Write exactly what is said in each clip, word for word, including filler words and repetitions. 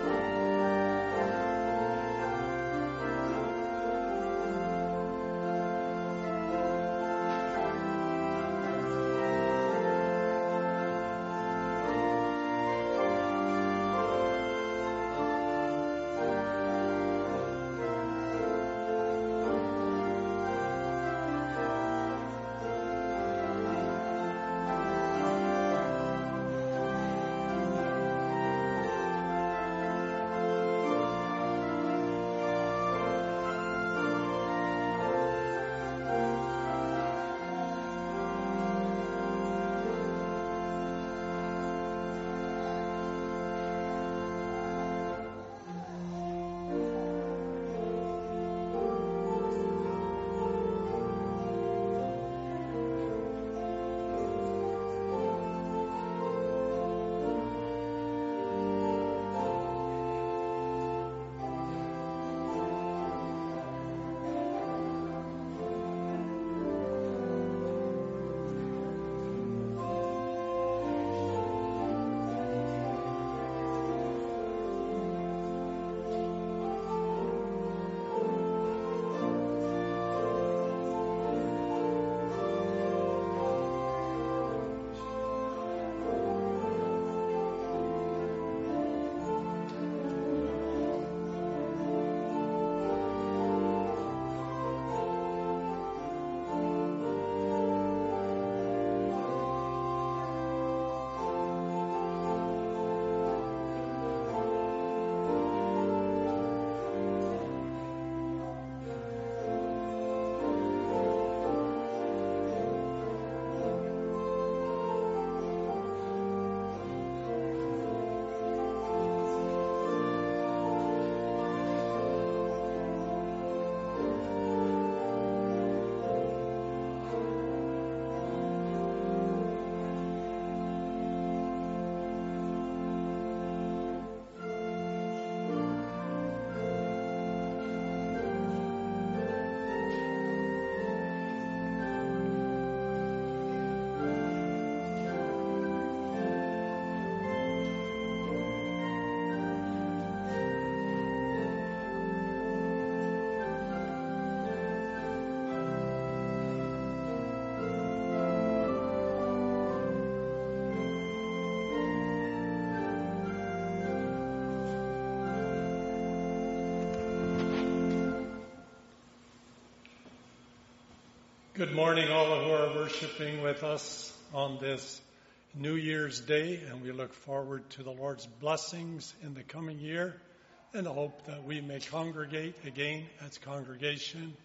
Good morning, all who are worshiping with us on this New Year's Day, and we look forward to the Lord's blessings in the coming year and hope that we may congregate again as congregation.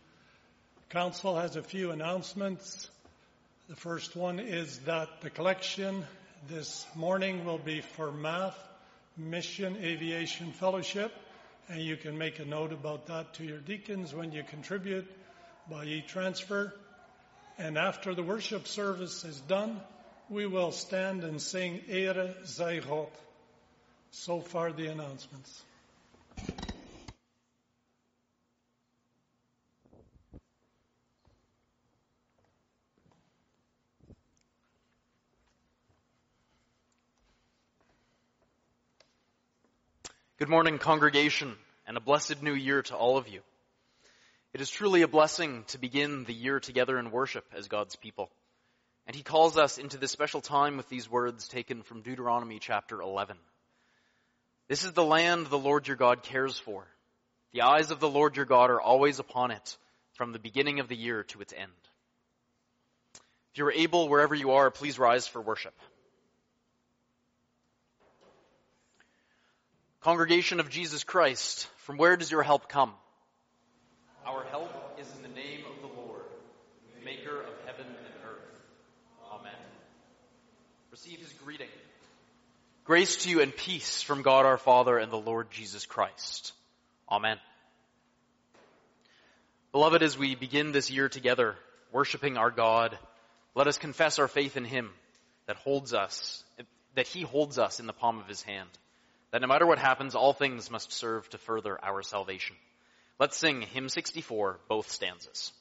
Council has a few announcements. The first one is that the collection this morning will be for M A F, Mission Aviation Fellowship, and you can make a note about that to your deacons when you contribute by e-transfer. And after the worship service is done, we will stand and sing Ere sei Gott. So far the announcements. Good morning, congregation, and a blessed new year to all of you. It is truly a blessing to begin the year together in worship as God's people. And he calls us into this special time with these words taken from Deuteronomy chapter eleven. This is the land the Lord your God cares for. The eyes of the Lord your God are always upon it, from the beginning of the year to its end. If you are able, wherever you are, please rise for worship. Congregation of Jesus Christ, from where does your help come? Our help is in the name of the Lord, the maker of heaven and earth. Amen. Receive his greeting. Grace to you and peace from God our Father and the Lord Jesus Christ. Amen. Beloved, as we begin this year together, worshiping our God, let us confess our faith in him that holds us, that he holds us in the palm of his hand. That no matter what happens, all things must serve to further our salvation. Let's sing hymn sixty-four, both stanzas.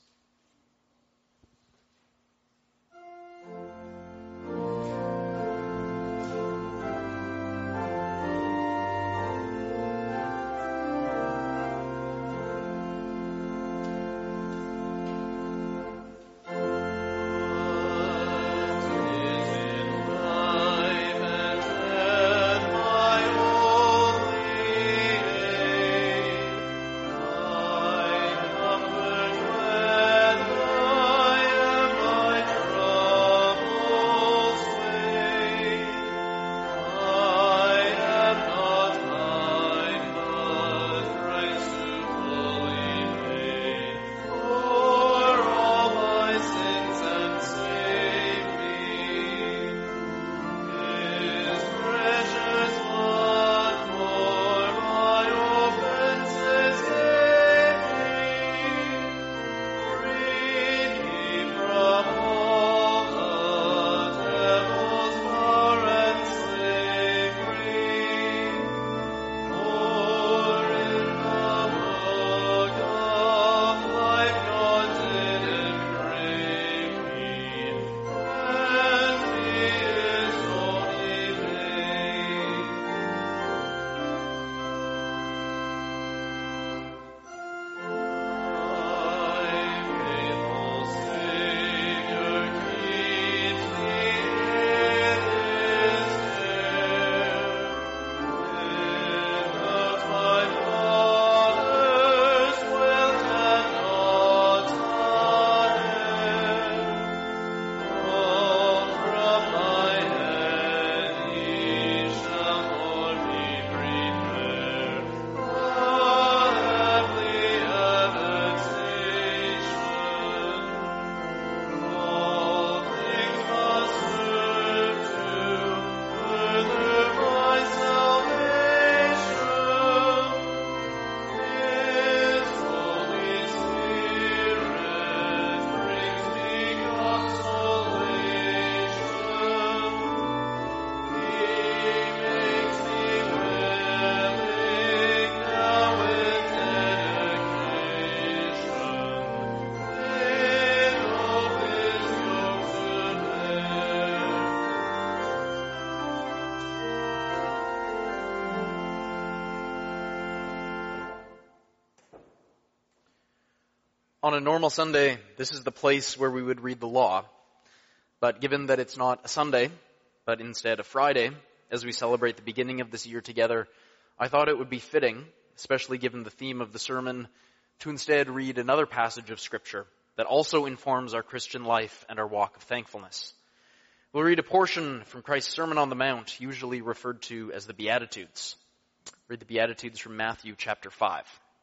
On a normal Sunday, this is the place where we would read the law. But given that it's not a Sunday, but instead a Friday, as we celebrate the beginning of this year together, I thought it would be fitting, especially given the theme of the sermon, to instead read another passage of Scripture that also informs our Christian life and our walk of thankfulness. We'll read a portion from Christ's Sermon on the Mount, usually referred to as the Beatitudes. Read the Beatitudes from Matthew chapter five.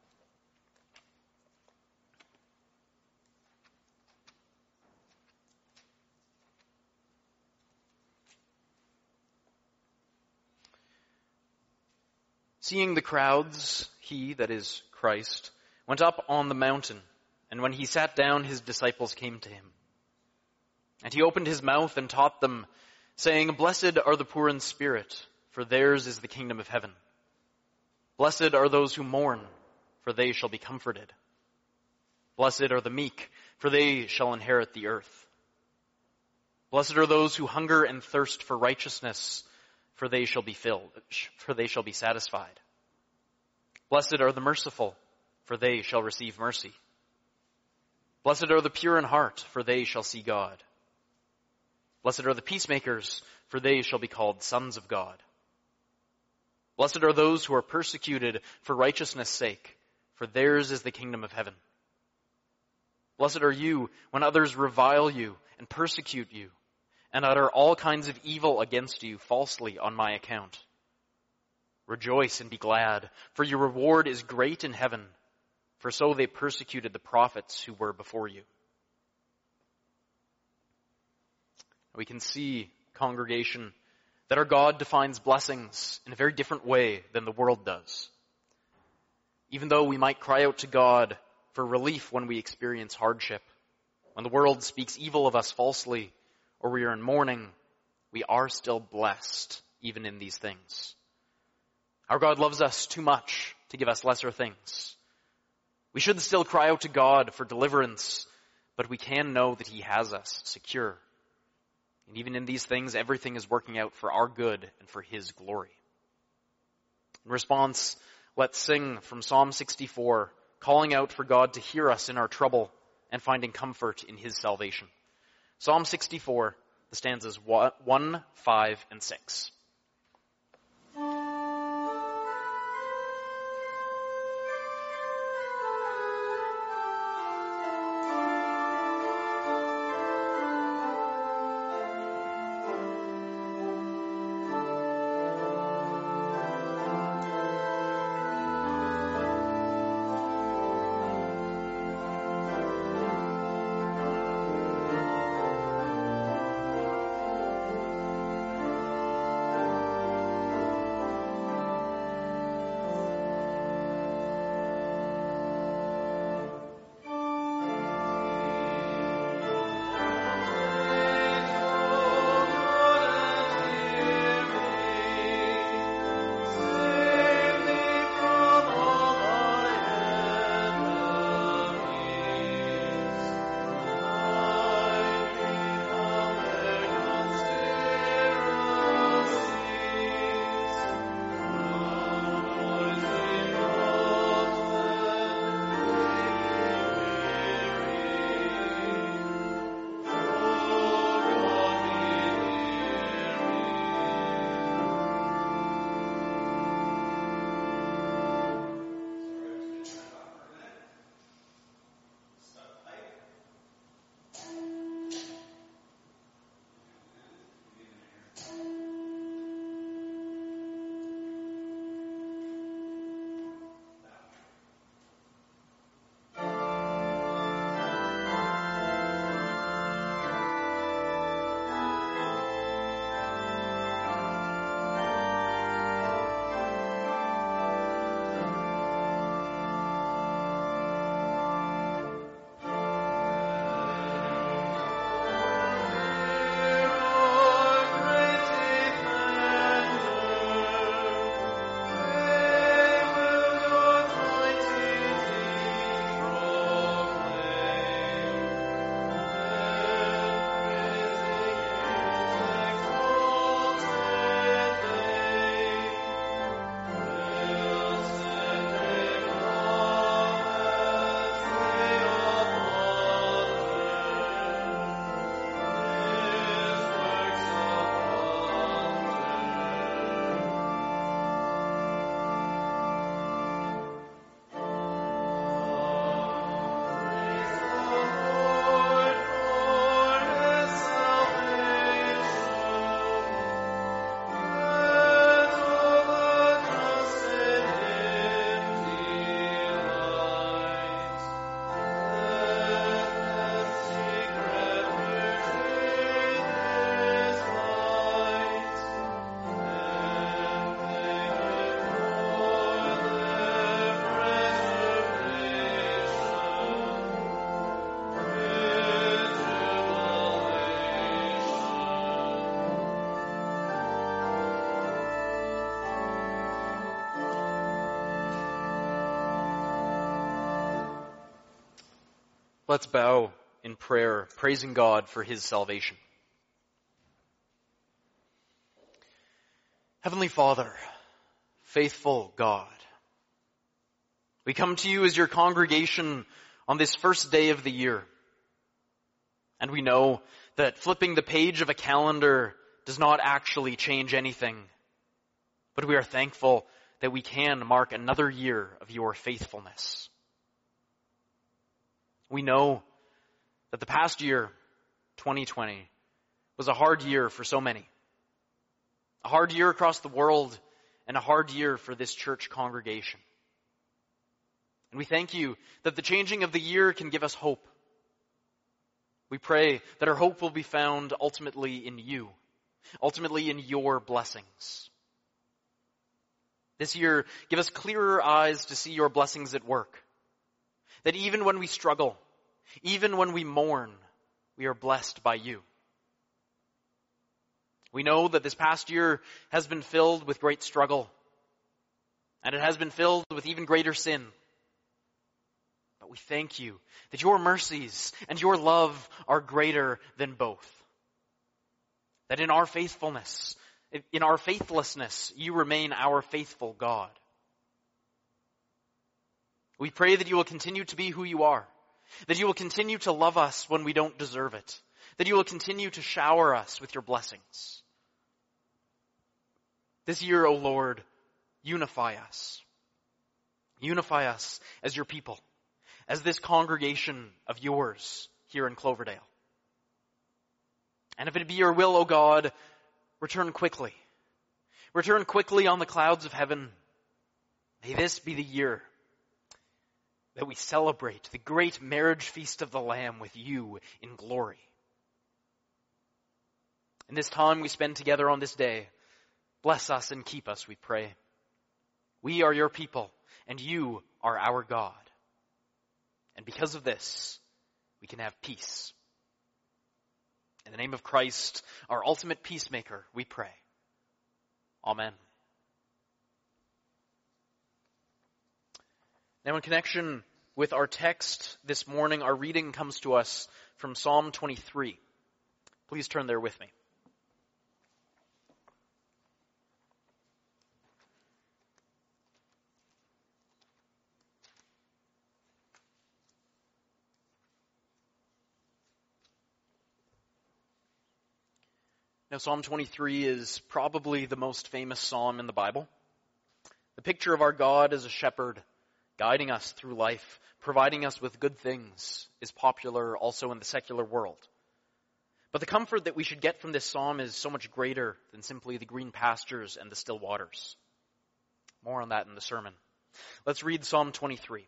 Seeing the crowds, he, that is Christ, went up on the mountain, and when he sat down, his disciples came to him. And he opened his mouth and taught them, saying, Blessed are the poor in spirit, for theirs is the kingdom of heaven. Blessed are those who mourn, for they shall be comforted. Blessed are the meek, for they shall inherit the earth. Blessed are those who hunger and thirst for righteousness, for they shall be filled, for they shall be satisfied. Blessed are the merciful, for they shall receive mercy. Blessed are the pure in heart, for they shall see God. Blessed are the peacemakers, for they shall be called sons of God. Blessed are those who are persecuted for righteousness' sake, for theirs is the kingdom of heaven. Blessed are you when others revile you and persecute you, and utter all kinds of evil against you falsely on my account. Rejoice and be glad, for your reward is great in heaven, for so they persecuted the prophets who were before you. We can see, congregation, that our God defines blessings in a very different way than the world does. Even though we might cry out to God for relief when we experience hardship, when the world speaks evil of us falsely, or we are in mourning, we are still blessed, even in these things. Our God loves us too much to give us lesser things. We should still cry out to God for deliverance, but we can know that he has us secure. And even in these things, everything is working out for our good and for his glory. In response, let's sing from Psalm sixty-four, calling out for God to hear us in our trouble and finding comfort in his salvation. Psalm sixty-four, the stanzas one, five, and six. Let's bow in prayer, praising God for his salvation. Heavenly Father, faithful God, we come to you as your congregation on this first day of the year. And we know that flipping the page of a calendar does not actually change anything. But we are thankful that we can mark another year of your faithfulness. We know that the past year, twenty twenty, was a hard year for so many. A hard year across the world and a hard year for this church congregation. And we thank you that the changing of the year can give us hope. We pray that our hope will be found ultimately in you, ultimately in your blessings. This year, give us clearer eyes to see your blessings at work. That even when we struggle, even when we mourn, we are blessed by you. We know that this past year has been filled with great struggle, and it has been filled with even greater sin. But we thank you that your mercies and your love are greater than both. That in our faithfulness, in our faithlessness, you remain our faithful God. We pray that you will continue to be who you are, that you will continue to love us when we don't deserve it, that you will continue to shower us with your blessings. This year, O Lord, unify us. Unify us as your people, as this congregation of yours here in Cloverdale. And if it be your will, O God, return quickly. Return quickly on the clouds of heaven. May this be the year that we celebrate the great marriage feast of the Lamb with you in glory. In this time we spend together on this day, bless us and keep us, we pray. We are your people, and you are our God. And because of this, we can have peace. In the name of Christ, our ultimate peacemaker, we pray. Amen. Now, in connection with our text this morning, our reading comes to us from Psalm twenty-three. Please turn there with me. Now, Psalm twenty-three is probably the most famous psalm in the Bible. The picture of our God as a shepherd, guiding us through life, providing us with good things, is popular also in the secular world. But the comfort that we should get from this psalm is so much greater than simply the green pastures and the still waters. More on that in the sermon. Let's read Psalm twenty-three.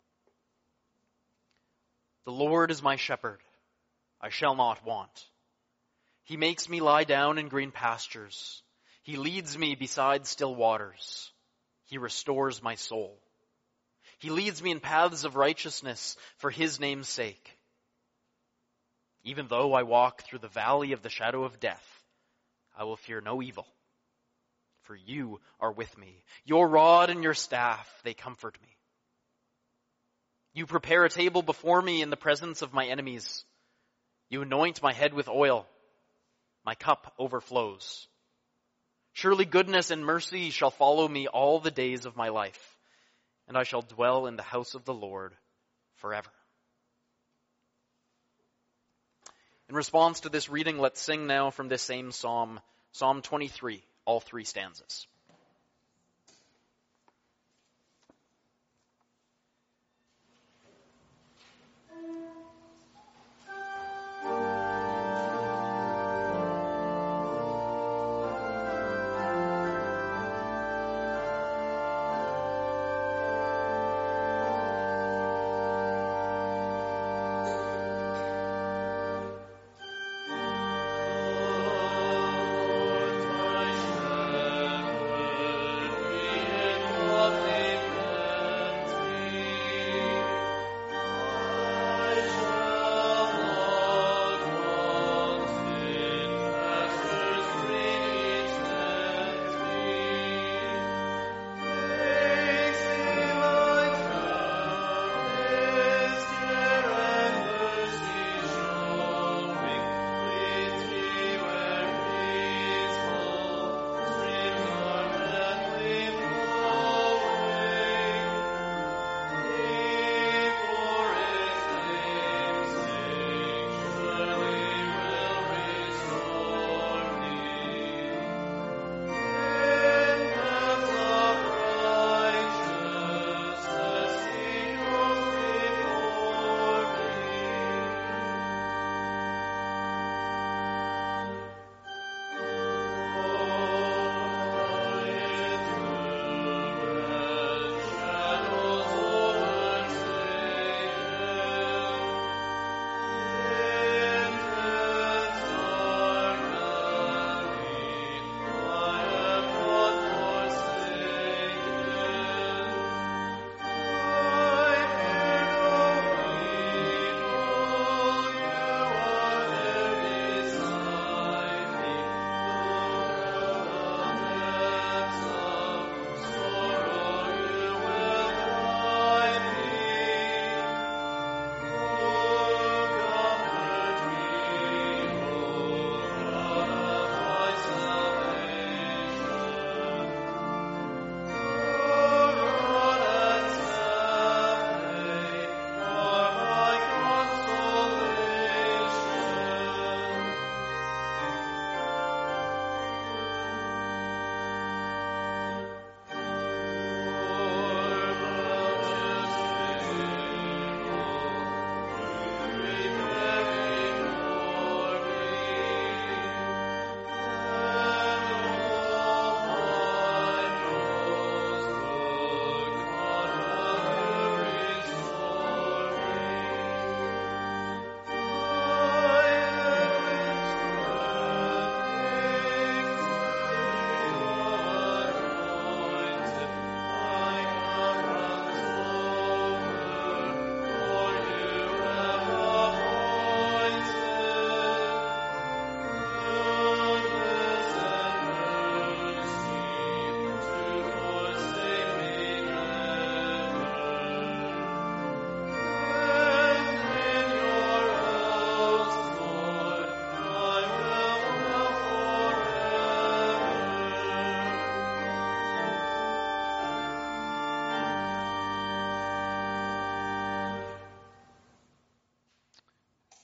The Lord is my shepherd, I shall not want. He makes me lie down in green pastures. He leads me beside still waters. He restores my soul. He leads me in paths of righteousness for his name's sake. Even though I walk through the valley of the shadow of death, I will fear no evil. For you are with me. Your rod and your staff, they comfort me. You prepare a table before me in the presence of my enemies. You anoint my head with oil. My cup overflows. Surely goodness and mercy shall follow me all the days of my life, and I shall dwell in the house of the Lord forever. In response to this reading, let's sing now from this same psalm, Psalm twenty-three, all three stanzas. Praise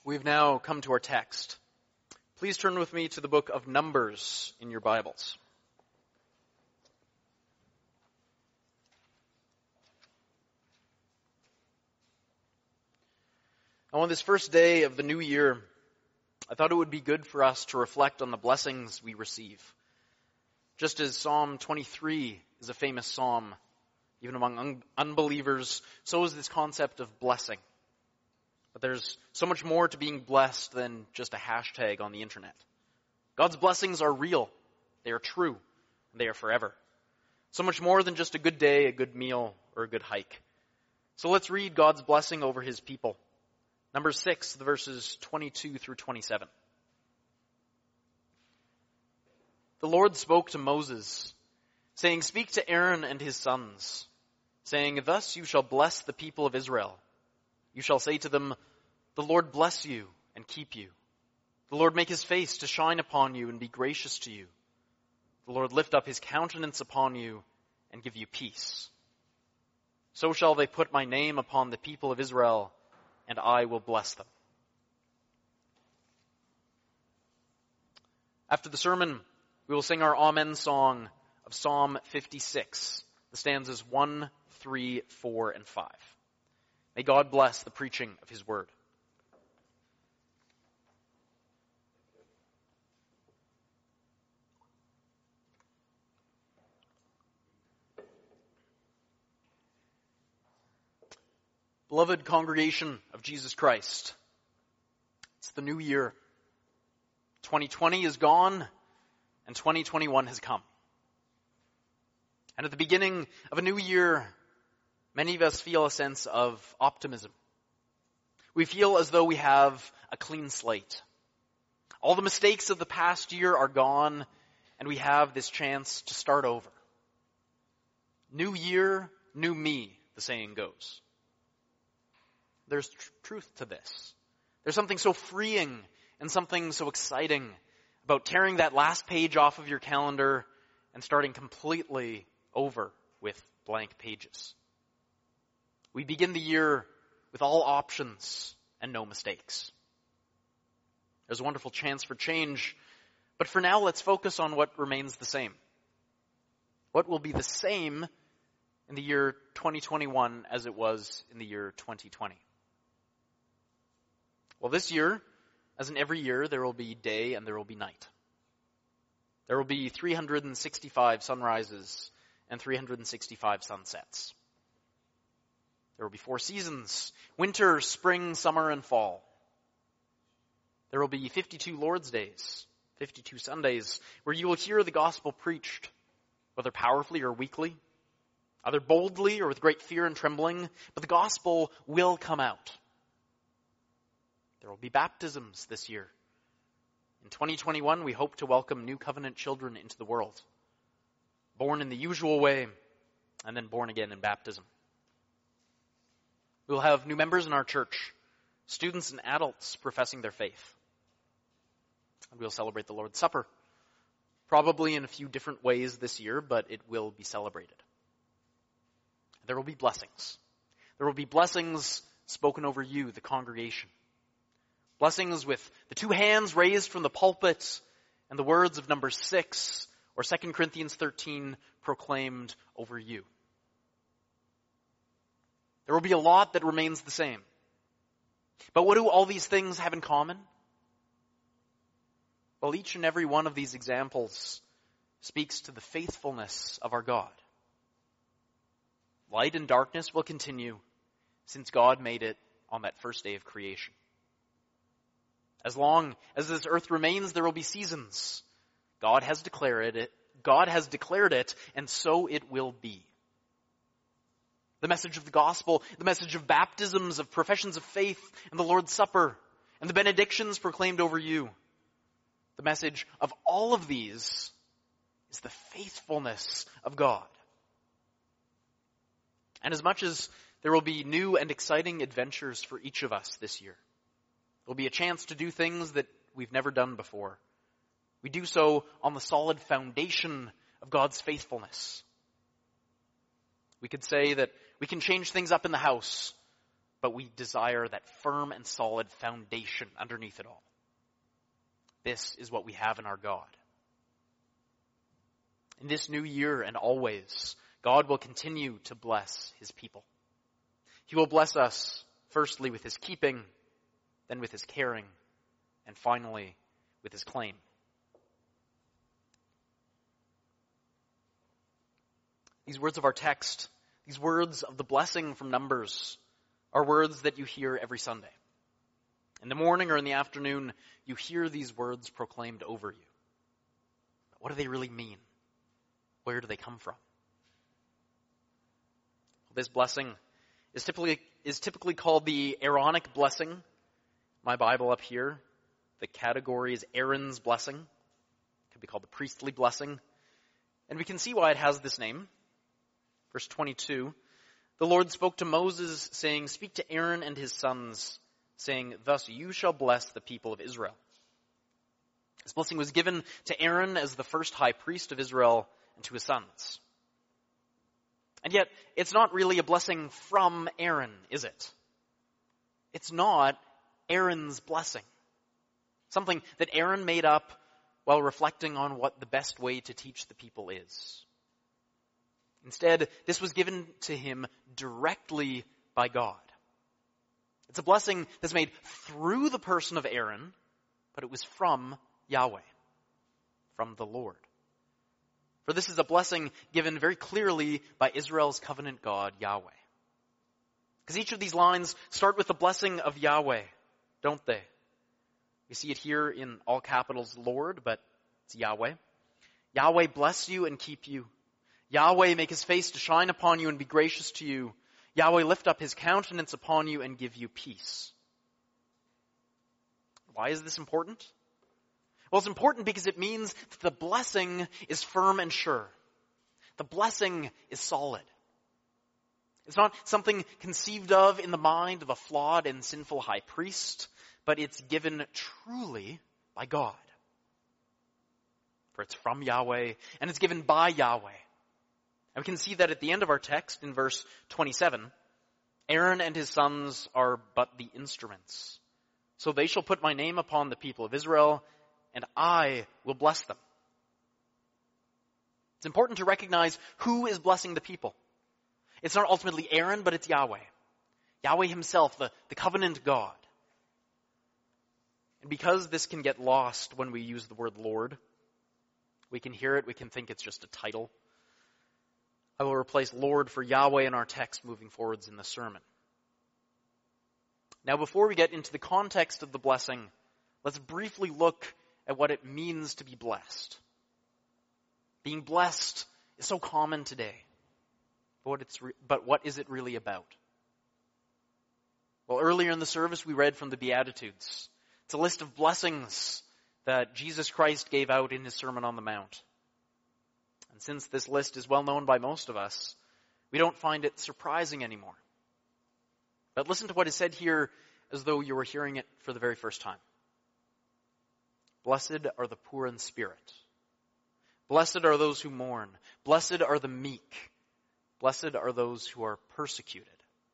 We've now come to our text. Please turn with me to the book of Numbers in your Bibles. Now, on this first day of the new year, I thought it would be good for us to reflect on the blessings we receive. Just as Psalm twenty-three is a famous psalm, even among un- unbelievers, so is this concept of blessing. But there's so much more to being blessed than just a hashtag on the internet. God's blessings are real, they are true, and they are forever. So much more than just a good day, a good meal, or a good hike. So let's read God's blessing over his people. Number six, the verses twenty-two through twenty-seven. The Lord spoke to Moses, saying, "Speak to Aaron and his sons, saying, Thus you shall bless the people of Israel. You shall say to them, The Lord bless you and keep you. The Lord make his face to shine upon you and be gracious to you. The Lord lift up his countenance upon you and give you peace. So shall they put my name upon the people of Israel, and I will bless them." After the sermon, we will sing our Amen song of Psalm fifty-six, the stanzas one, three, four, and five. May God bless the preaching of his word. Beloved congregation of Jesus Christ, it's the new year. twenty twenty is gone, and twenty twenty-one has come. And at the beginning of a new year, many of us feel a sense of optimism. We feel as though we have a clean slate. All the mistakes of the past year are gone, and we have this chance to start over. New year, new me, the saying goes. There's tr- truth to this. There's something so freeing and something so exciting about tearing that last page off of your calendar and starting completely over with blank pages. We begin the year with all options and no mistakes. There's a wonderful chance for change, but for now let's focus on what remains the same. What will be the same in the year twenty twenty-one as it was in the year twenty twenty? Well, this year, as in every year, there will be day and there will be night. There will be three hundred sixty-five sunrises and three hundred sixty-five sunsets. There will be four seasons: winter, spring, summer, and fall. There will be fifty-two Lord's Days, fifty-two Sundays, where you will hear the gospel preached, whether powerfully or weakly, either boldly or with great fear and trembling, but the gospel will come out. There will be baptisms this year. In twenty twenty-one, we hope to welcome new covenant children into the world, born in the usual way and then born again in baptism. We will have new members in our church, students and adults professing their faith. And we'll celebrate the Lord's Supper, probably in a few different ways this year, but it will be celebrated. There will be blessings. There will be blessings spoken over you, the congregation. Blessings with the two hands raised from the pulpit and the words of number six or Second Corinthians thirteen proclaimed over you. There will be a lot that remains the same. But what do all these things have in common? Well, each and every one of these examples speaks to the faithfulness of our God. Light and darkness will continue since God made it on that first day of creation. As long as this earth remains, there will be seasons. God has declared it. God has declared it, and so it will be. The message of the gospel, the message of baptisms, of professions of faith, and the Lord's Supper, and the benedictions proclaimed over you. The message of all of these is the faithfulness of God. And as much as there will be new and exciting adventures for each of us this year, there will be a chance to do things that we've never done before. We do so on the solid foundation of God's faithfulness. We could say that we can change things up in the house, but we desire that firm and solid foundation underneath it all. This is what we have in our God. In this new year and always, God will continue to bless his people. He will bless us firstly with his keeping, then with his caring, and finally with his claim. These words of our text, these words of the blessing from Numbers, are words that you hear every Sunday. In the morning or in the afternoon, you hear these words proclaimed over you. But what do they really mean? Where do they come from? This blessing is typically is typically called the Aaronic blessing. My Bible up here, the category is Aaron's blessing. It could be called the priestly blessing. And we can see why it has this name. Verse twenty-two, the Lord spoke to Moses, saying, "Speak to Aaron and his sons, saying, thus you shall bless the people of Israel." This blessing was given to Aaron as the first high priest of Israel and to his sons. And yet, it's not really a blessing from Aaron, is it? It's not Aaron's blessing. Something that Aaron made up while reflecting on what the best way to teach the people is. Instead, this was given to him directly by God. It's a blessing that's made through the person of Aaron, but it was from Yahweh, from the Lord. For this is a blessing given very clearly by Israel's covenant God, Yahweh. Because each of these lines start with the blessing of Yahweh, don't they? We see it here in all capitals, Lord, but it's Yahweh. Yahweh bless you and keep you. Yahweh make his face to shine upon you and be gracious to you. Yahweh lift up his countenance upon you and give you peace. Why is this important? Well, it's important because it means that the blessing is firm and sure. The blessing is solid. It's not something conceived of in the mind of a flawed and sinful high priest, but it's given truly by God. For it's from Yahweh, and it's given by Yahweh. And we can see that at the end of our text in verse twenty-seven, Aaron and his sons are but the instruments. So they shall put my name upon the people of Israel, and I will bless them. It's important to recognize who is blessing the people. It's not ultimately Aaron, but it's Yahweh. Yahweh himself, the, the covenant God. And because this can get lost when we use the word Lord, we can hear it, we can think it's just a title. I will replace Lord for Yahweh in our text moving forwards in the sermon. Now, before we get into the context of the blessing, let's briefly look at what it means to be blessed. Being blessed is so common today. But what, it's re- but what is it really about? Well, earlier in the service, we read from the Beatitudes. It's a list of blessings that Jesus Christ gave out in his Sermon on the Mount. And since this list is well known by most of us, we don't find it surprising anymore. But listen to what is said here as though you were hearing it for the very first time. Blessed are the poor in spirit. Blessed are those who mourn. Blessed are the meek. Blessed are those who are persecuted.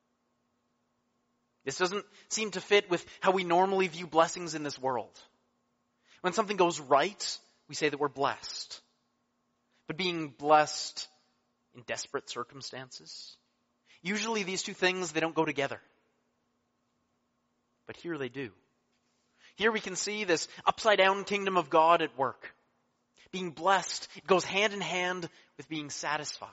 This doesn't seem to fit with how we normally view blessings in this world. When something goes right, we say that we're blessed. But being blessed in desperate circumstances, usually these two things, they don't go together. But here they do. Here we can see this upside-down kingdom of God at work. Being blessed, it goes hand in hand with being satisfied.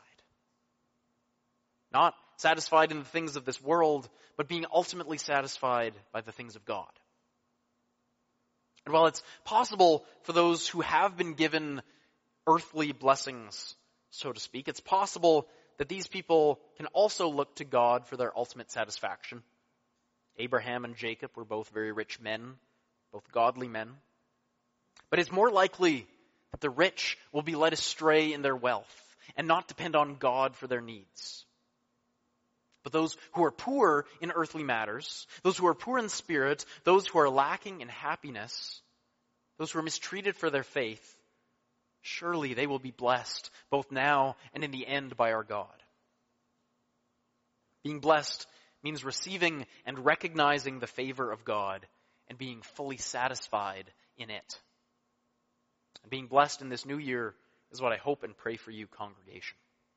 Not satisfied in the things of this world, but being ultimately satisfied by the things of God. And while it's possible for those who have been given earthly blessings, so to speak, it's possible that these people can also look to God for their ultimate satisfaction. Abraham and Jacob were both very rich men, both godly men. But it's more likely that the rich will be led astray in their wealth and not depend on God for their needs. But those who are poor in earthly matters, those who are poor in spirit, those who are lacking in happiness, those who are mistreated for their faith, surely they will be blessed both now and in the end by our God. Being blessed means receiving and recognizing the favor of God and being fully satisfied in it. And being blessed in this new year is what I hope and pray for you, congregation.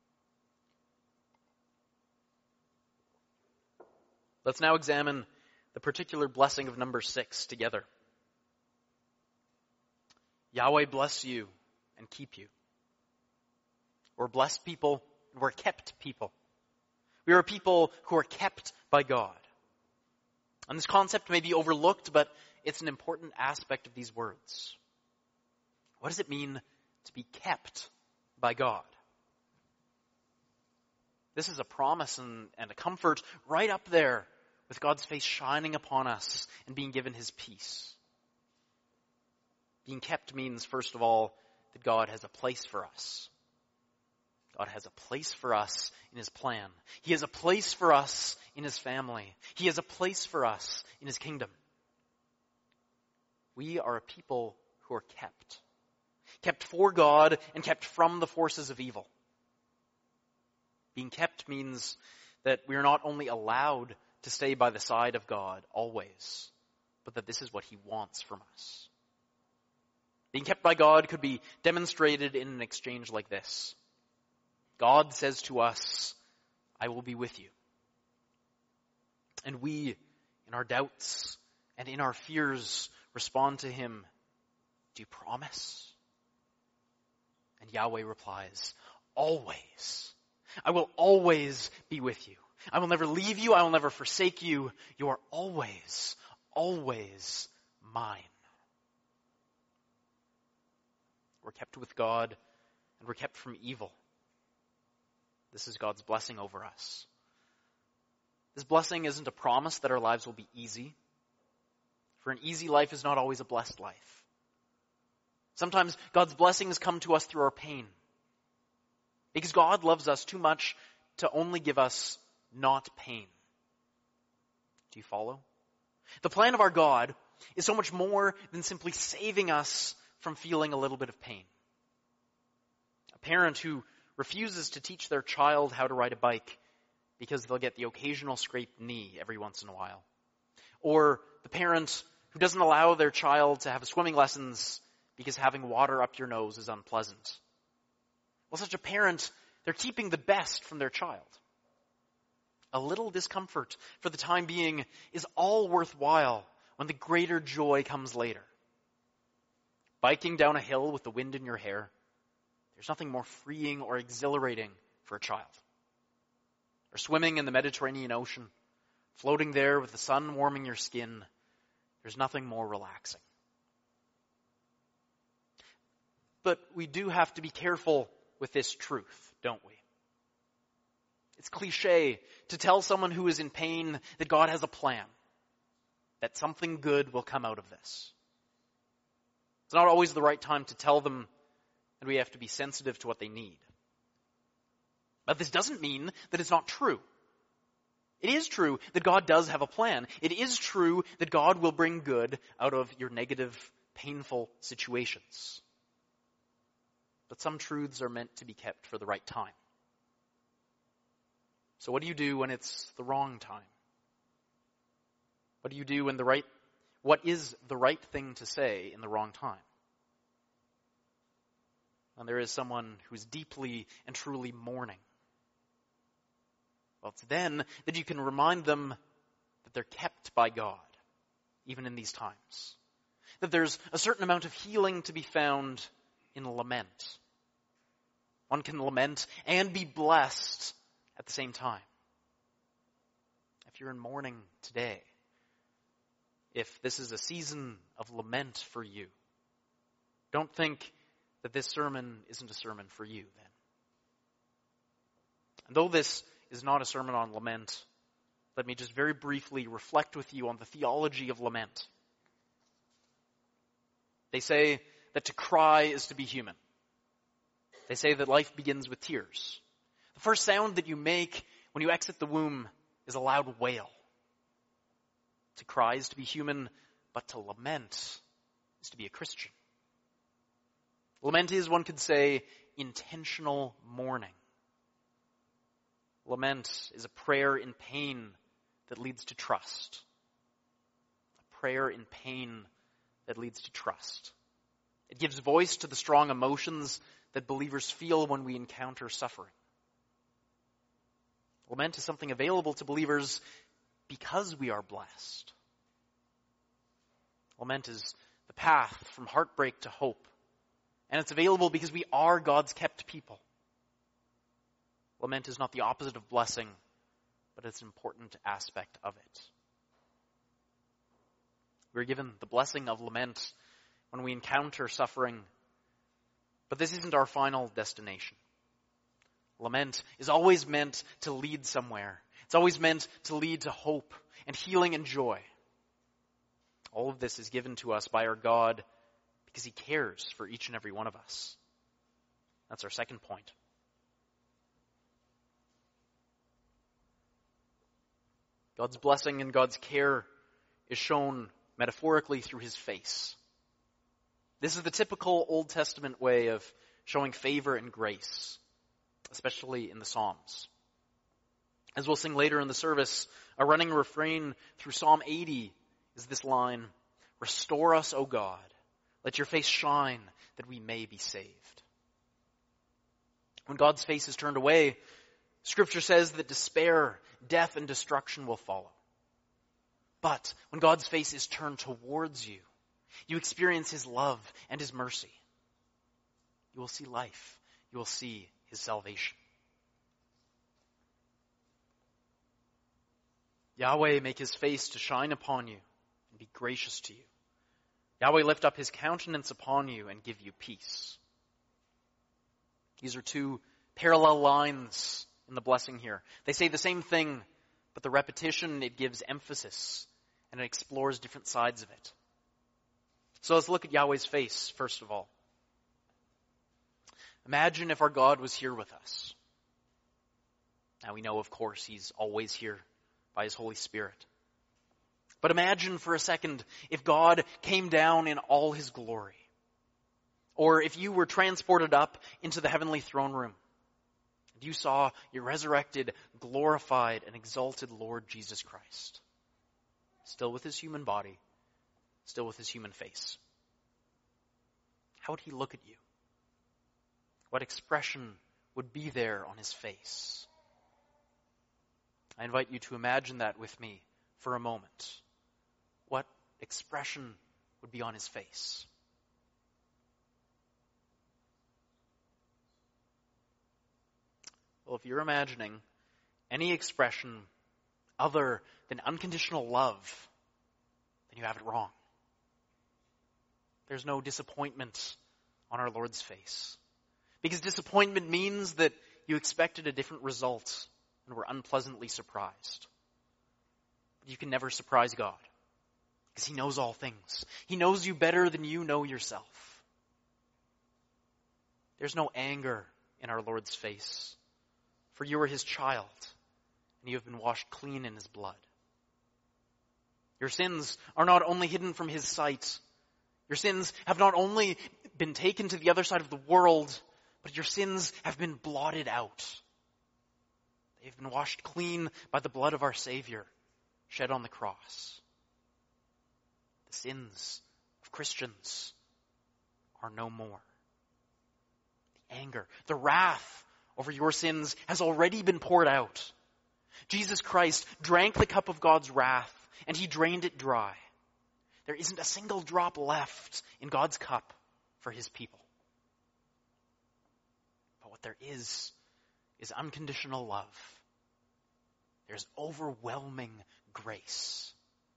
Let's now examine the particular blessing of number six together. Yahweh bless you and keep you. We're blessed people and we're kept people. We are a people who are kept by God. And this concept may be overlooked, but it's an important aspect of these words. What does it mean to be kept by God? This is a promise and, and a comfort right up there with God's face shining upon us and being given his peace. Being kept means, first of all, that God has a place for us. God has a place for us in his plan. He has a place for us in his family. He has a place for us in his kingdom. We are a people who are kept. Kept for God and kept from the forces of evil. Being kept means that we are not only allowed to stay by the side of God always, but that this is what he wants from us. Being kept by God could be demonstrated in an exchange like this. God says to us, I will be with you. And we, in our doubts and in our fears, respond to him, do you promise? And Yahweh replies, always. I will always be with you. I will never leave you. I will never forsake you. You are always, always mine. We're kept with God and we're kept from evil. This is God's blessing over us. This blessing isn't a promise that our lives will be easy. For an easy life is not always a blessed life. Sometimes God's blessings come to us through our pain. Because God loves us too much to only give us not pain. Do you follow? The plan of our God is so much more than simply saving us from feeling a little bit of pain. A parent who refuses to teach their child how to ride a bike because they'll get the occasional scraped knee every once in a while. Or the parent who doesn't allow their child to have swimming lessons because having water up your nose is unpleasant. Well, such a parent, they're keeping the best from their child. A little discomfort for the time being is all worthwhile when the greater joy comes later. Biking down a hill with the wind in your hair, there's nothing more freeing or exhilarating for a child. Or swimming in the Mediterranean Ocean, floating there with the sun warming your skin, there's nothing more relaxing. But we do have to be careful with this truth, don't we? It's cliche to tell someone who is in pain that God has a plan, that something good will come out of this. It's not always the right time to tell them, and we have to be sensitive to what they need. But this doesn't mean that it's not true. It is true that God does have a plan. It is true that God will bring good out of your negative, painful situations. But some truths are meant to be kept for the right time. So what do you do when it's the wrong time? What do you do when the right, what is the right thing to say in the wrong time? When there is someone who's deeply and truly mourning. Well, it's then that you can remind them that they're kept by God, even in these times. That there's a certain amount of healing to be found in lament. One can lament and be blessed at the same time. If you're in mourning today, if this is a season of lament for you, don't think that this sermon isn't a sermon for you then. And though this is not a sermon on lament, let me just very briefly reflect with you on the theology of lament. They say that to cry is to be human. They say that life begins with tears. The first sound that you make when you exit the womb is a loud wail. To cry is to be human, but to lament is to be a Christian. Lament is, one could say, intentional mourning. Lament is a prayer in pain that leads to trust. A prayer in pain that leads to trust. It gives voice to the strong emotions that believers feel when we encounter suffering. Lament is something available to believers because we are blessed. Lament is the path from heartbreak to hope. And it's available because we are God's kept people. Lament is not the opposite of blessing, but it's an important aspect of it. We're given the blessing of lament when we encounter suffering, but this isn't our final destination. Lament is always meant to lead somewhere. It's always meant to lead to hope and healing and joy. All of this is given to us by our God because he cares for each and every one of us. That's our second point. God's blessing and God's care is shown metaphorically through his face. This is the typical Old Testament way of showing favor and grace, especially in the Psalms. As we'll sing later in the service, a running refrain through Psalm eighty is this line, "Restore us, O God. Let your face shine that we may be saved." When God's face is turned away, Scripture says that despair, death, and destruction will follow. But when God's face is turned towards you, you experience his love and his mercy. You will see life. You will see his salvation. Yahweh make his face to shine upon you and be gracious to you. Yahweh lift up his countenance upon you and give you peace. These are two parallel lines in the blessing here. They say the same thing, but the repetition, it gives emphasis and it explores different sides of it. So let's look at Yahweh's face, first of all. Imagine if our God was here with us. Now we know, of course, he's always here by his Holy Spirit. But imagine for a second if God came down in all his glory. Or if you were transported up into the heavenly throne room and you saw your resurrected, glorified, and exalted Lord Jesus Christ, still with his human body, still with his human face. How would he look at you? What expression would be there on his face? I invite you to imagine that with me for a moment. What expression would be on his face? Well, if you're imagining any expression other than unconditional love, then you have it wrong. There's no disappointment on our Lord's face. Because disappointment means that you expected a different result and were unpleasantly surprised. But you can never surprise God, because he knows all things. He knows you better than you know yourself. There's no anger in our Lord's face, for you are his child, and you have been washed clean in his blood. Your sins are not only hidden from his sight, your sins have not only been taken to the other side of the world, but your sins have been blotted out. They've been washed clean by the blood of our Savior, shed on the cross. The sins of Christians are no more. The anger, the wrath over your sins has already been poured out. Jesus Christ drank the cup of God's wrath, and he drained it dry. There isn't a single drop left in God's cup for his people. But what there is, is unconditional love. There's overwhelming grace.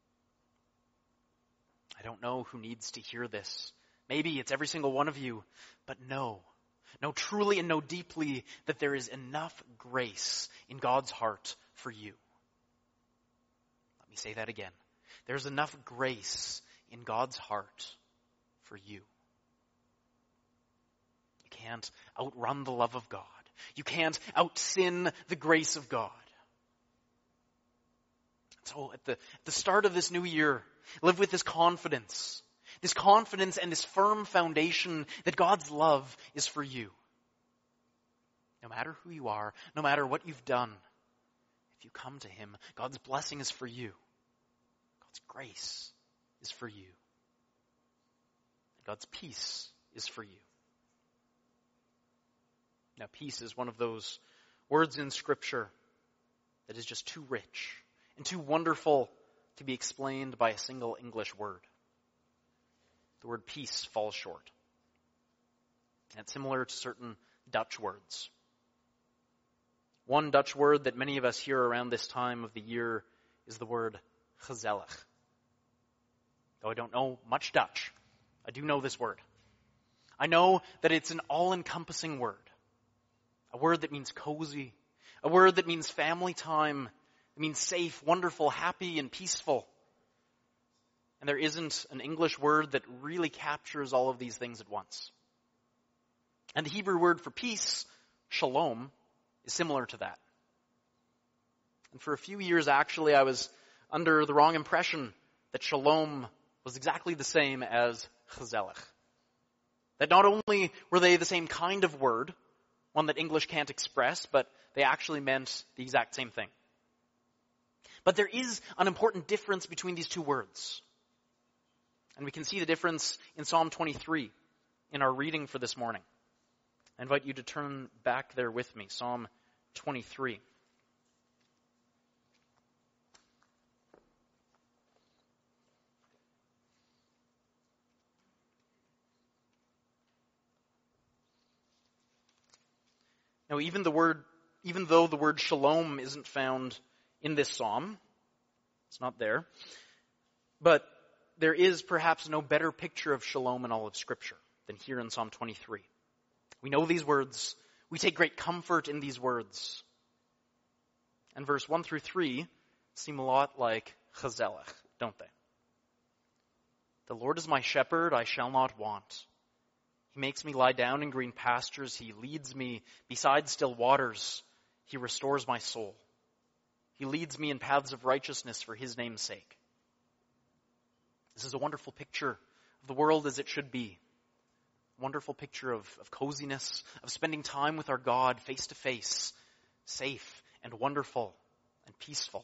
I don't know who needs to hear this. Maybe it's every single one of you, but know, know truly and know deeply that there is enough grace in God's heart for you. Let me say that again. There's enough grace in God's heart for you. You can't outrun the love of God. You can't out-sin the grace of God. So at the, at the start of this new year, live with this confidence. This confidence and this firm foundation that God's love is for you. No matter who you are, no matter what you've done, if you come to him, God's blessing is for you. God's grace is for you. God's peace is for you. Now, peace is one of those words in Scripture that is just too rich and too wonderful to be explained by a single English word. The word peace falls short. And it's similar to certain Dutch words. One Dutch word that many of us hear around this time of the year is the word gezellig. Though I don't know much Dutch, I do know this word. I know that it's an all-encompassing word. A word that means cozy. A word that means family time. It means safe, wonderful, happy, and peaceful. And there isn't an English word that really captures all of these things at once. And the Hebrew word for peace, shalom, is similar to that. And for a few years, actually, I was under the wrong impression that shalom was exactly the same as gezellig. That not only were they the same kind of word, one that English can't express, but they actually meant the exact same thing. But there is an important difference between these two words. And we can see the difference in Psalm twenty-three in our reading for this morning. I invite you to turn back there with me, Psalm twenty-three. Now, even the word, even though the word shalom isn't found in this psalm, it's not there, but there is perhaps no better picture of shalom in all of Scripture than here in Psalm twenty-three. We know these words. We take great comfort in these words. And verse one through three seem a lot like gezellig, don't they? The Lord is my shepherd, I shall not want. He makes me lie down in green pastures. He leads me beside still waters. He restores my soul. He leads me in paths of righteousness for his name's sake. This is a wonderful picture of the world as it should be. A wonderful picture of, of coziness, of spending time with our God face to face, safe and wonderful and peaceful.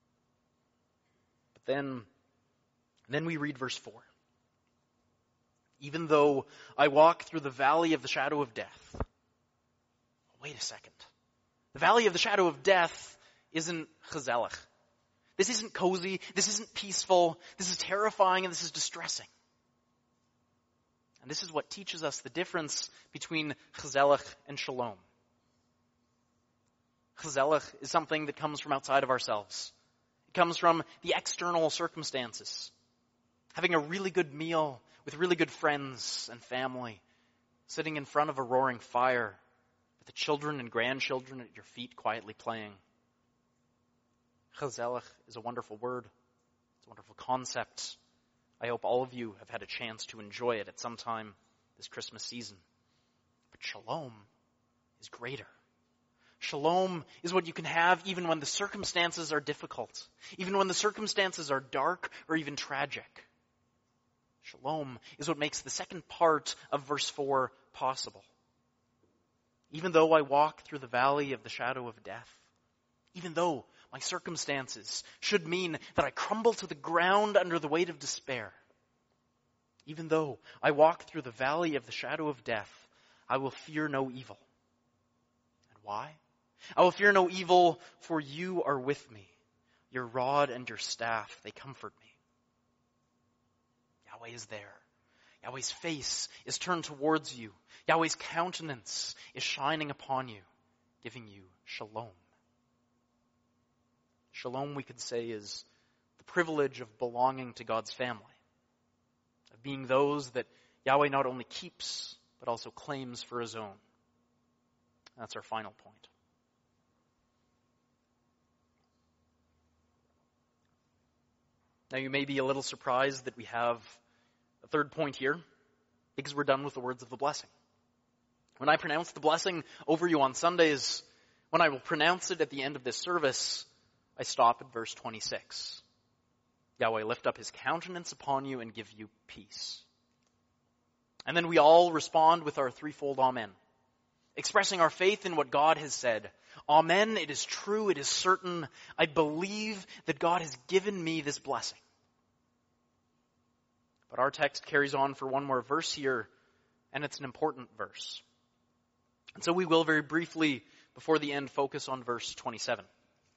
But then, then we read verse four. Even though I walk through the valley of the shadow of death. Wait a second. The valley of the shadow of death isn't gezellig. This isn't cozy. This isn't peaceful. This is terrifying and this is distressing. And this is what teaches us the difference between gezellig and shalom. Gezellig is something that comes from outside of ourselves. It comes from the external circumstances. Having a really good meal with really good friends and family, sitting in front of a roaring fire with the children and grandchildren at your feet quietly playing. Gezellig is a wonderful word. It's a wonderful concept. I hope all of you have had a chance to enjoy it at some time this Christmas season. But shalom is greater. Shalom is what you can have even when the circumstances are difficult, even when the circumstances are dark or even tragic. Shalom is what makes the second part of verse four possible. Even though I walk through the valley of the shadow of death, even though my circumstances should mean that I crumble to the ground under the weight of despair, even though I walk through the valley of the shadow of death, I will fear no evil. And why? I will fear no evil, for you are with me. Your rod and your staff, they comfort me. Yahweh is there. Yahweh's face is turned towards you. Yahweh's countenance is shining upon you, giving you shalom. Shalom, we could say, is the privilege of belonging to God's family, of being those that Yahweh not only keeps, but also claims for his own. That's our final point. Now, you may be a little surprised that we have a third point here, because we're done with the words of the blessing. When I pronounce the blessing over you on Sundays, when I will pronounce it at the end of this service, I stop at verse twenty-six. Yahweh lift up his countenance upon you and give you peace. And then we all respond with our threefold amen. expressing our faith in what God has said. Amen, it is true, it is certain. I believe that God has given me this blessing. But our text carries on for one more verse here, and it's an important verse. And so we will very briefly, before the end, focus on verse twenty-seven.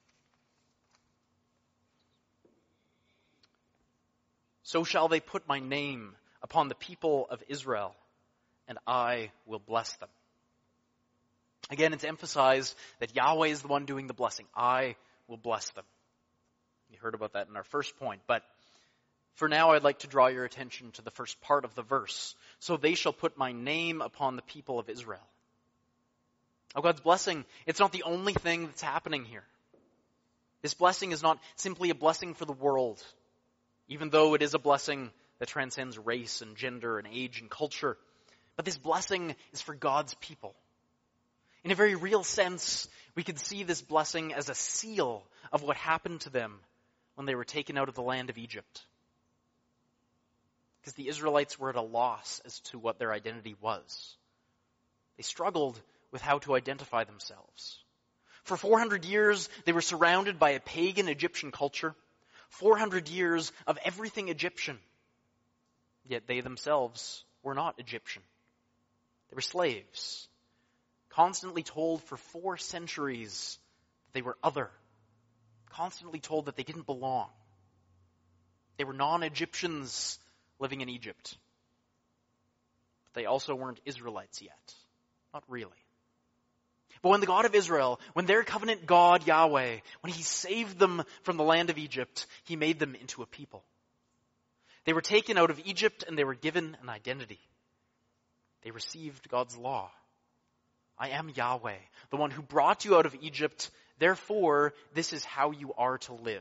So shall they put my name upon the people of Israel, and I will bless them. Again, it's emphasized that Yahweh is the one doing the blessing. I will bless them. You heard about that in our first point, but for now I'd like to draw your attention to the first part of the verse. So they shall put my name upon the people of Israel. Now, God's blessing, it's not the only thing that's happening here. This blessing is not simply a blessing for the world, even though it is a blessing that transcends race and gender and age and culture. But this blessing is for God's people. In a very real sense, we could see this blessing as a seal of what happened to them when they were taken out of the land of Egypt. Because the Israelites were at a loss as to what their identity was. They struggled with how to identify themselves. For four hundred years, they were surrounded by a pagan Egyptian culture. four hundred years of everything Egyptian. Yet they themselves were not Egyptian. They were slaves, constantly told for four centuries that they were other, constantly told that they didn't belong. They were non-Egyptians living in Egypt. But they also weren't Israelites yet. Not really. But when the God of Israel, when their covenant God, Yahweh, when he saved them from the land of Egypt, he made them into a people. They were taken out of Egypt and they were given an identity. They received God's law. I am Yahweh, the one who brought you out of Egypt. Therefore, this is how you are to live.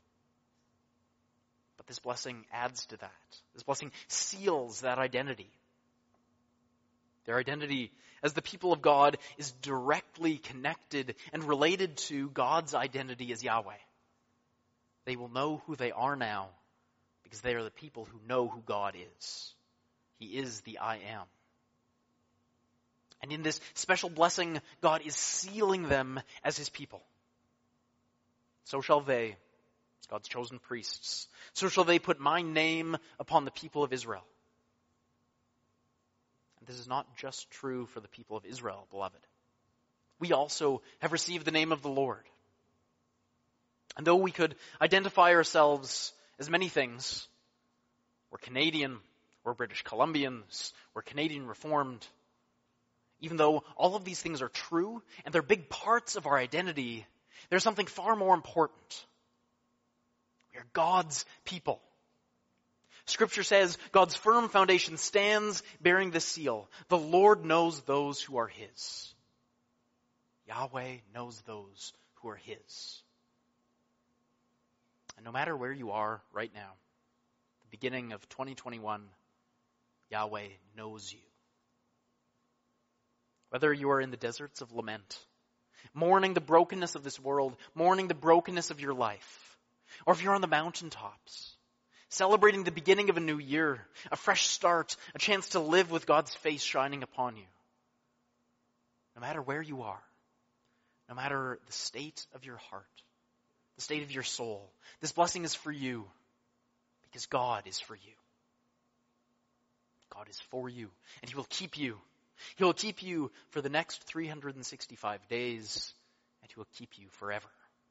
But this blessing adds to that. This blessing seals that identity. Their identity as the people of God is directly connected and related to God's identity as Yahweh. They will know who they are now because they are the people who know who God is. He is the I am. And in this special blessing, God is sealing them as his people. So shall they, as God's chosen priests, so shall they put my name upon the people of Israel. And this is not just true for the people of Israel, beloved. We also have received the name of the Lord. And though we could identify ourselves as many things, we're Canadian, we're British Columbians, we're Canadian Reformed, even though all of these things are true and they're big parts of our identity, there's something far more important. We are God's people. Scripture says God's firm foundation stands bearing the seal. The Lord knows those who are his. Yahweh knows those who are his. And no matter where you are right now, the beginning of twenty twenty-one, Yahweh knows you. Whether you are in the deserts of lament, mourning the brokenness of this world, mourning the brokenness of your life, or if you're on the mountaintops, celebrating the beginning of a new year, a fresh start, a chance to live with God's face shining upon you. No matter where you are, no matter the state of your heart, the state of your soul, this blessing is for you because God is for you. God is for you, and he will keep you. He will keep you for the next three hundred sixty-five days, and he will keep you forever.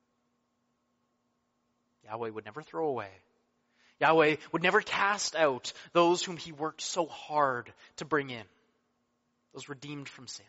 Yahweh would never throw away. Yahweh would never cast out those whom he worked so hard to bring in, those redeemed from sin.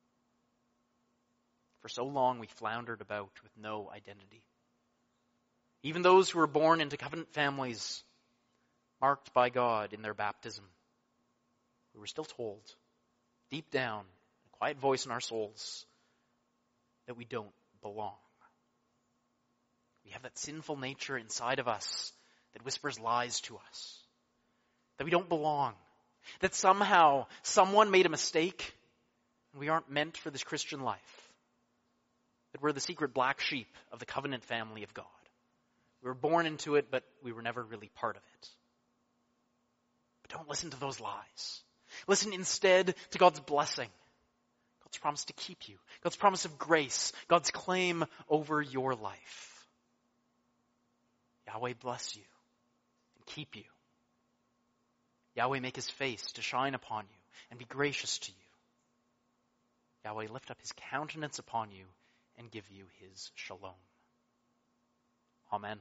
For so long we floundered about with no identity. Even those who were born into covenant families, marked by God in their baptism, we were still told, deep down, a quiet voice in our souls, that we don't belong. We have that sinful nature inside of us that whispers lies to us. That we don't belong. That somehow someone made a mistake and we aren't meant for this Christian life. That we're the secret black sheep of the covenant family of God. We were born into it, but we were never really part of it. But don't listen to those lies. Listen instead to God's blessing. God's promise to keep you, God's promise of grace, God's claim over your life. Yahweh bless you and keep you. Yahweh make his face to shine upon you and be gracious to you. Yahweh lift up his countenance upon you and give you his shalom. Amen.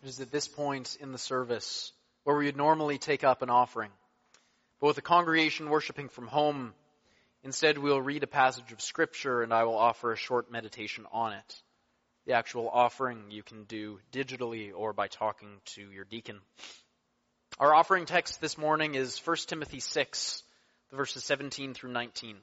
It is at this point in the service where we would normally take up an offering. But with the congregation worshiping from home, instead we'll read a passage of Scripture and I will offer a short meditation on it. The actual offering you can do digitally or by talking to your deacon. Our offering text this morning is First Timothy six, the verses seventeen through nineteen.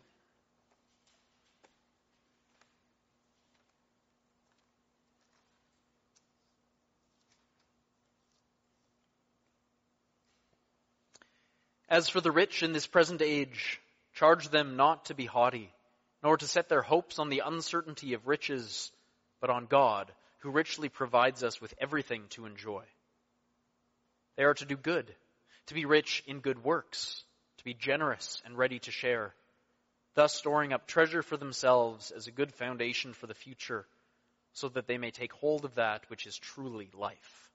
As for the rich in this present age, charge them not to be haughty, nor to set their hopes on the uncertainty of riches, but on God, who richly provides us with everything to enjoy. They are to do good, to be rich in good works, to be generous and ready to share, thus storing up treasure for themselves as a good foundation for the future, so that they may take hold of that which is truly life.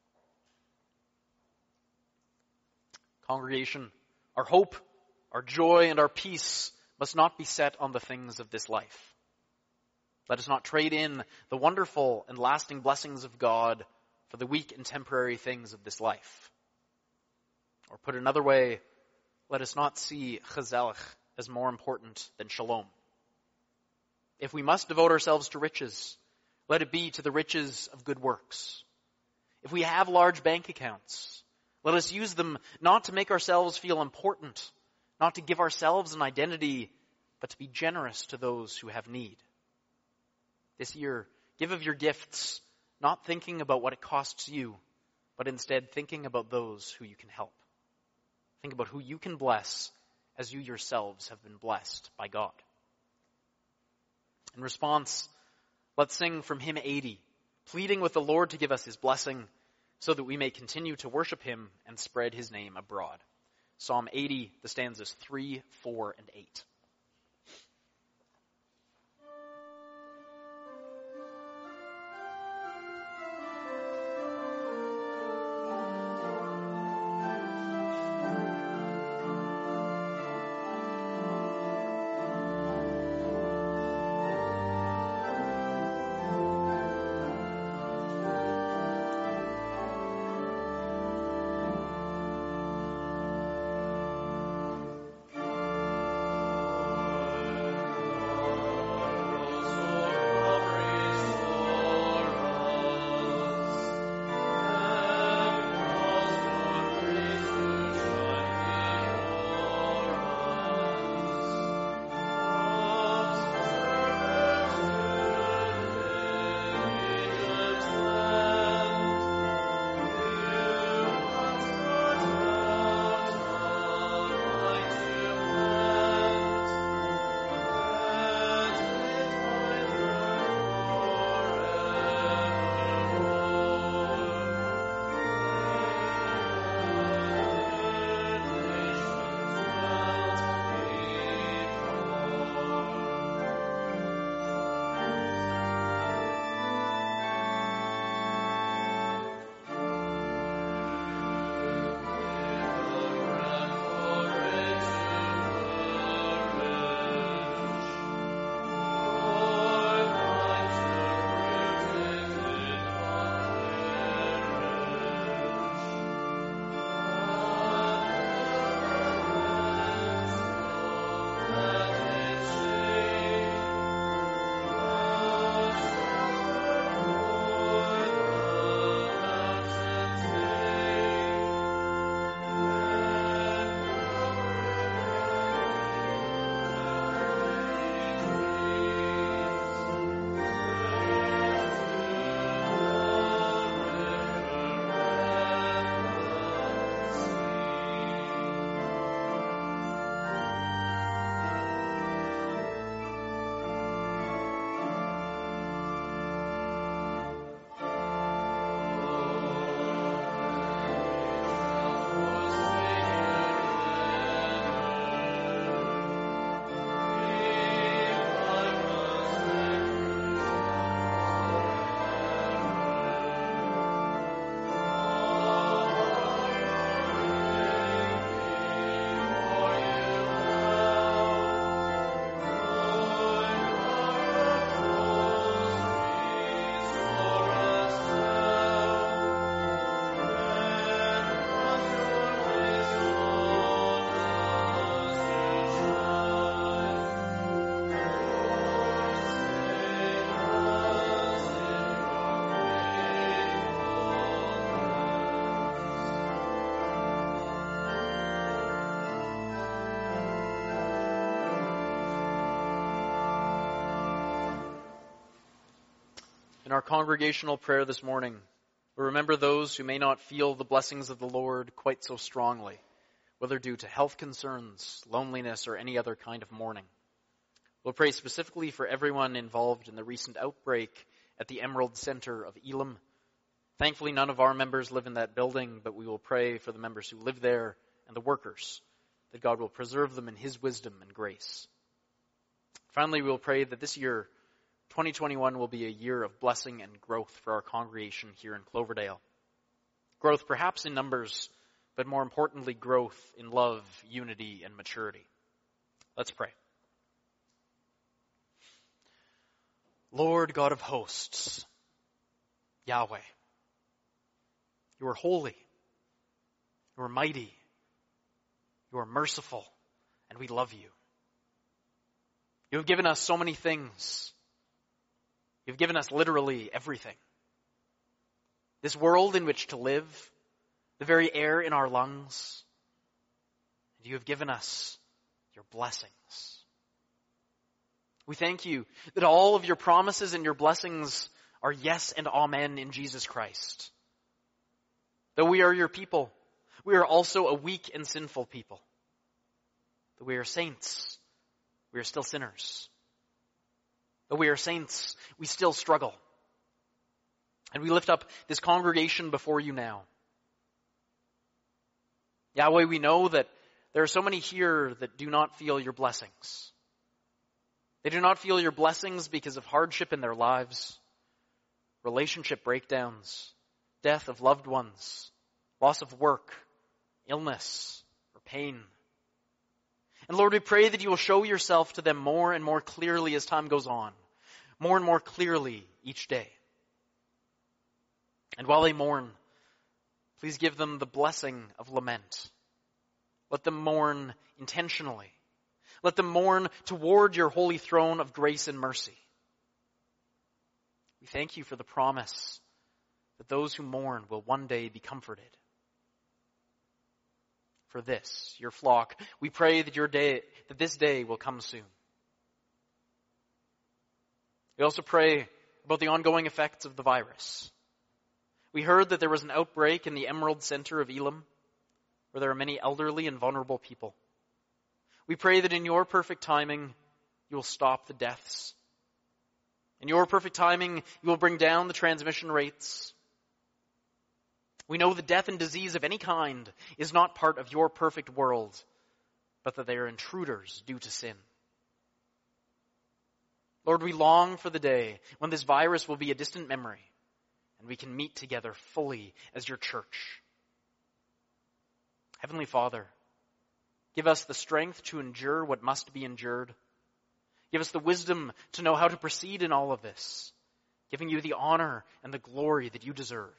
Congregation, our hope, our joy, and our peace must not be set on the things of this life. Let us not trade in the wonderful and lasting blessings of God for the weak and temporary things of this life. Or put another way, let us not see chazalach as more important than shalom. If we must devote ourselves to riches, let it be to the riches of good works. If we have large bank accounts, let us use them not to make ourselves feel important, not to give ourselves an identity, but to be generous to those who have need. This year, give of your gifts, not thinking about what it costs you, but instead thinking about those who you can help. Think about who you can bless as you yourselves have been blessed by God. In response, let's sing from hymn eighty, pleading with the Lord to give us his blessing, so that we may continue to worship him and spread his name abroad. Psalm eighty, the stanzas three, four, and eight. In our congregational prayer this morning, we remember those who may not feel the blessings of the Lord quite so strongly, whether due to health concerns, loneliness, or any other kind of mourning. We'll pray specifically for everyone involved in the recent outbreak at the Emerald Center of Elam. Thankfully, none of our members live in that building, but we will pray for the members who live there and the workers, that God will preserve them in His wisdom and grace. Finally, we will pray that this year, twenty twenty-one, will be a year of blessing and growth for our congregation here in Cloverdale. Growth perhaps in numbers, but more importantly, growth in love, unity, and maturity. Let's pray. Lord God of hosts, Yahweh, you are holy, you are mighty, you are merciful, and we love you. You have given us so many things. You've given us literally everything. This world in which to live, the very air in our lungs, and you have given us your blessings. We thank you that all of your promises and your blessings are yes and amen in Jesus Christ. Though we are your people, we are also a weak and sinful people. Though we are saints, we are still sinners. Though we are saints, we still struggle. And we lift up this congregation before you now. Yahweh, we know that there are so many here that do not feel your blessings. They do not feel your blessings because of hardship in their lives, relationship breakdowns, death of loved ones, loss of work, illness, or pain. And Lord, we pray that you will show yourself to them more and more clearly as time goes on, more and more clearly each day. And while they mourn, please give them the blessing of lament. Let them mourn intentionally. Let them mourn toward your holy throne of grace and mercy. We thank you for the promise that those who mourn will one day be comforted. For this, your flock, we pray that your day, that this day will come soon. We also pray about the ongoing effects of the virus. We heard that there was an outbreak in the Emerald Center of Elam, where there are many elderly and vulnerable people. We pray that in your perfect timing, you will stop the deaths. In your perfect timing, you will bring down the transmission rates. We know that death and disease of any kind is not part of your perfect world, but that they are intruders due to sin. Lord, we long for the day when this virus will be a distant memory and we can meet together fully as your church. Heavenly Father, give us the strength to endure what must be endured. Give us the wisdom to know how to proceed in all of this, giving you the honor and the glory that you deserve.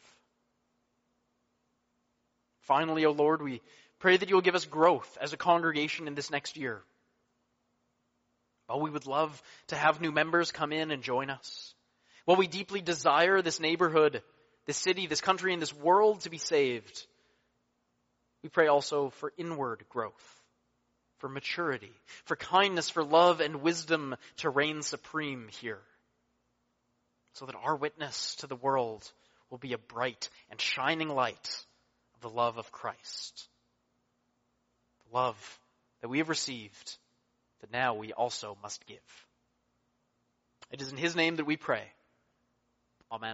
Finally, O Lord, we pray that you will give us growth as a congregation in this next year. While we would love to have new members come in and join us, while we deeply desire this neighborhood, this city, this country, and this world to be saved, we pray also for inward growth, for maturity, for kindness, for love and wisdom to reign supreme here, so that our witness to the world will be a bright and shining light of the love of Christ. The love that we have received, that now we also must give. It is in his name that we pray. Amen.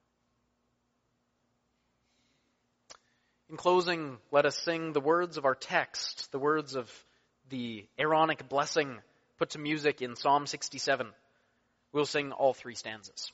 In closing, let us sing the words of our text, the words of the Aaronic blessing put to music in Psalm sixty-seven. We'll sing all three stanzas.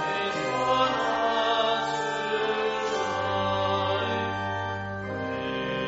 Amen.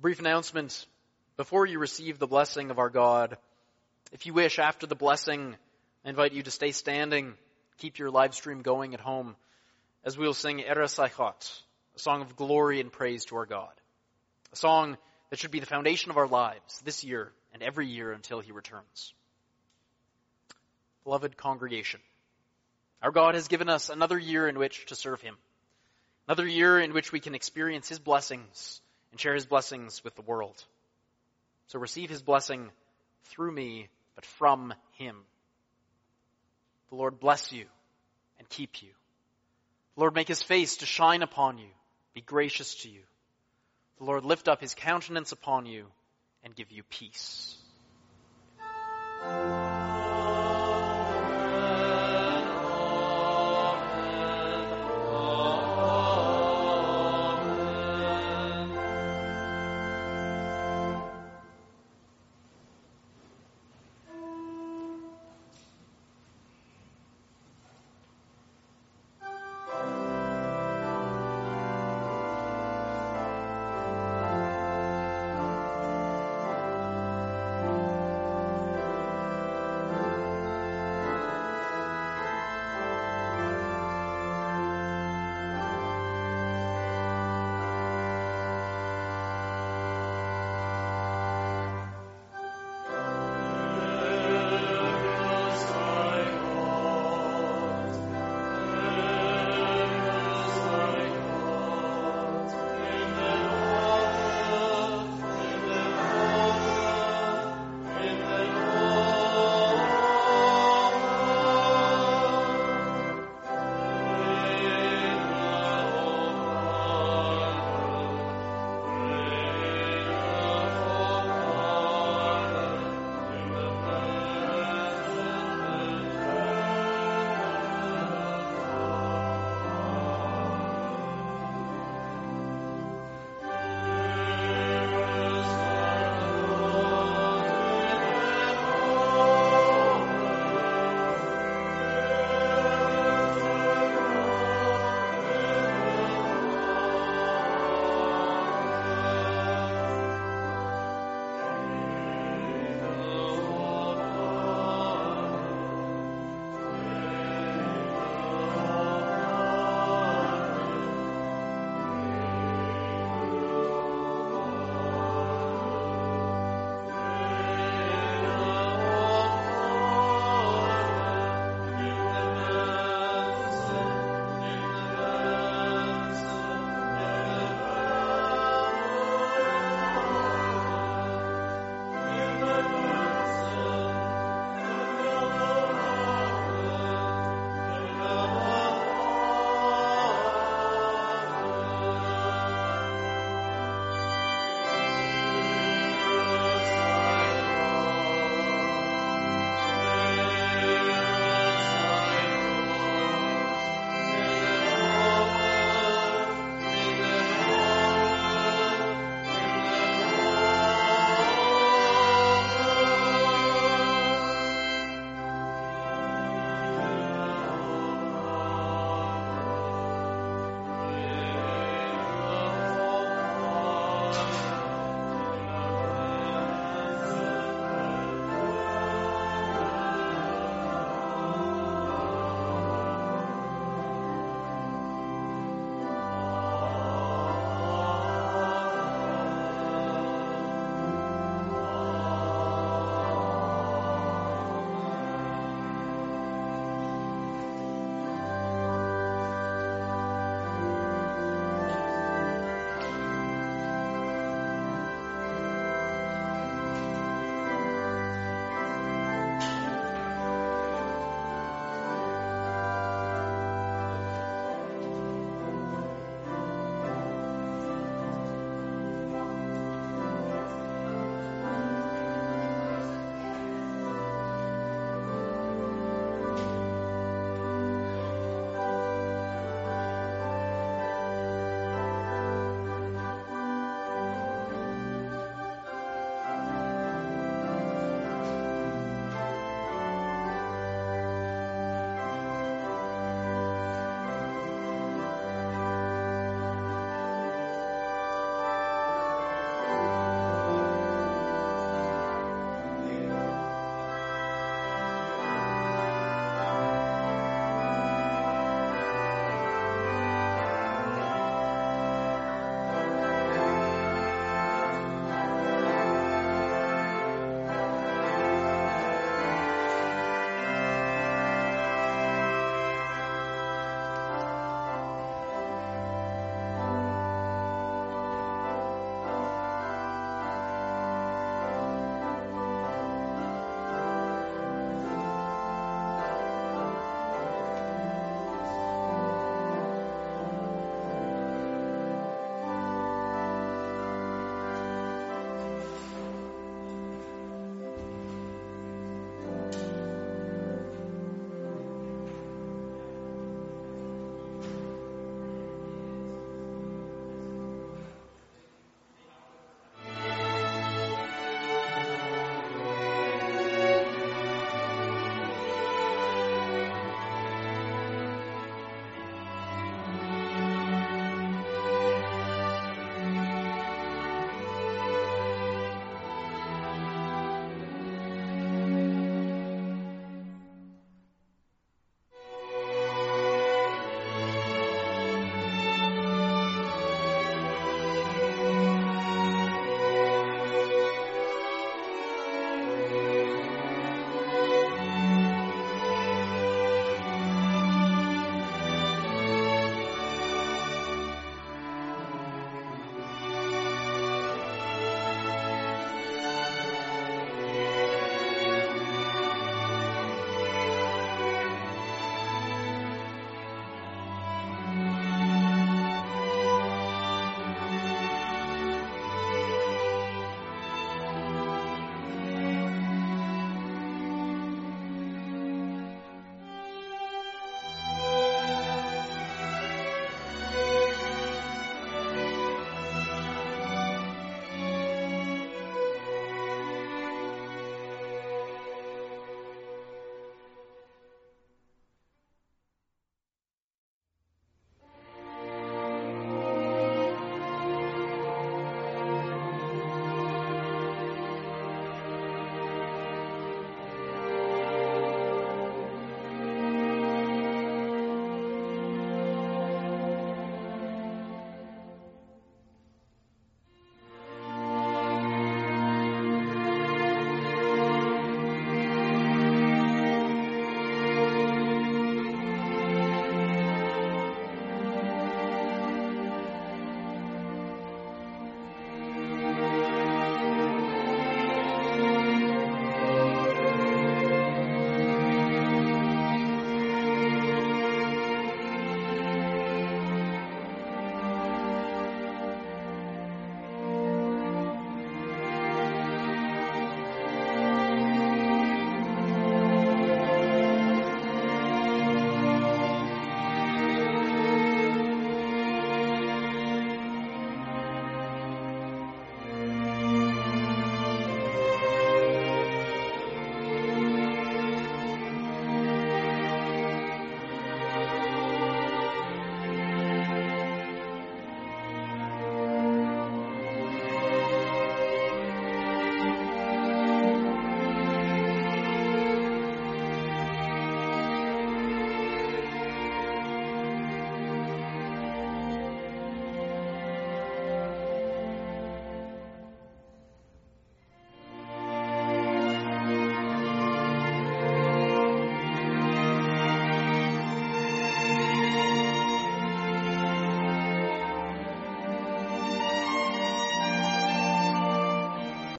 brief announcement. Before you receive the blessing of our God, if you wish, after the blessing, I invite you to stay standing, keep your live stream going at home, as we will sing Erasachot, a song of glory and praise to our God. A song that should be the foundation of our lives this year and every year until he returns. Beloved congregation, our God has given us another year in which to serve him. Another year in which we can experience his blessings and share his blessings with the world. So receive his blessing through me, but from him. The Lord bless you and keep you. The Lord make his face to shine upon you, be gracious to you. The Lord lift up his countenance upon you and give you peace.